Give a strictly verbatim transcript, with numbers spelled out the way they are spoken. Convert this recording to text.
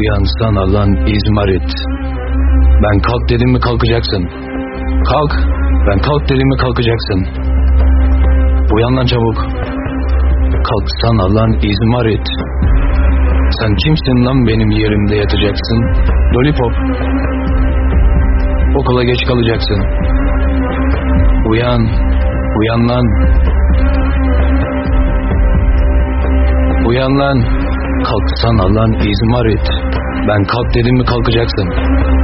Uyansana lan İzmarit. Ben kalk dedim mi kalkacaksın. Kalk. Ben kalk dedim mi kalkacaksın. Uyan lan çabuk. Kalksana lan İzmarit. Sen kimsin lan benim yerimde yatacaksın. Lollipop. Okula geç kalacaksın. Uyan. Uyan lan. Uyan lan. Kalksana lan İzmarit. Ben kalk dedim mi kalkacaksın.